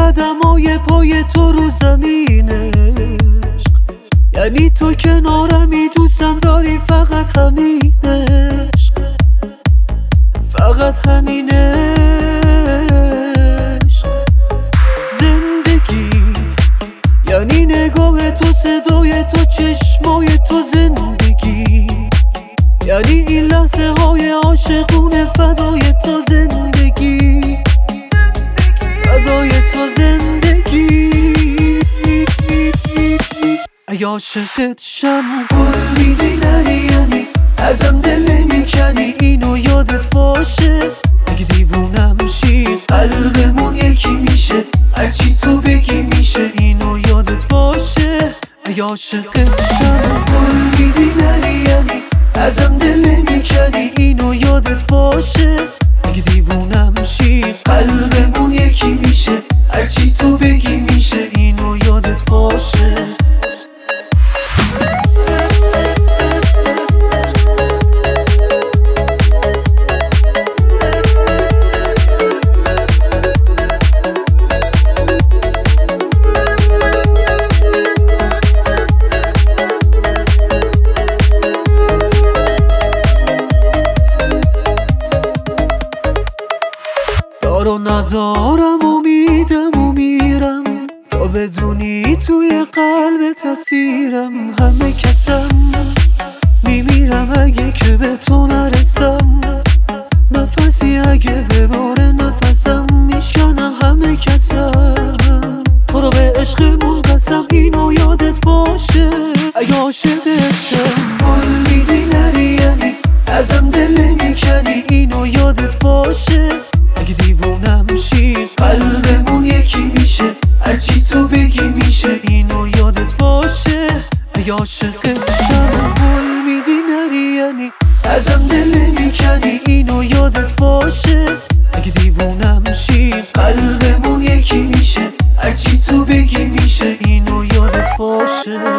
قدمای پای تو رو زمین عشق، یعنی تو کنارمی دوستم داری فقط همین عشق، فقط همین عشق. زندگی یعنی نگاه تو، صدای تو، چشمای تو. زندگی یعنی این لحظه های عاشقونه فدای تو. زندگی فدای تو. زندگی ای عاشقت شم قول میدی نری، یعنی ازم دل میکنی اینو یادت باشه. اگه دیوونم شی قلبمون یکی میشه، هرچی تو بگی میشه اینو یادت باشه. ای عاشقت شم قول میدی نری، یعنی ازم دل میکنی اینو یادت باشه. اگه دیوونم شی قلبمون یکی میشه، هرچی تو بگی میشه اینو یادت باشه. دارو ندارم امیدم و میرم، تا بدونی توی قلب تاثیرم. همه کسم میمیرم اگه که به تو نرسم، نفسی اگه بباره نفسم میشکنم. همه کسم تو رو به عشقمون قسم اینو یادت باشه. ای عاشقت شم قول میدی نری، یعنی ازم دل میکنی اینو یادت باشه. اگه دیوونم شی قلبمون یکی میشه، هرچی تو بگی میشه اینو یادت باشه. ای عاشقت شم قول میدی نری، یعنی ازم دل میکنی اینو یادت باشه. اگه دیوونم شی قلبمون یکی میشه، هرچی تو بگی میشه اینو یادت باشه.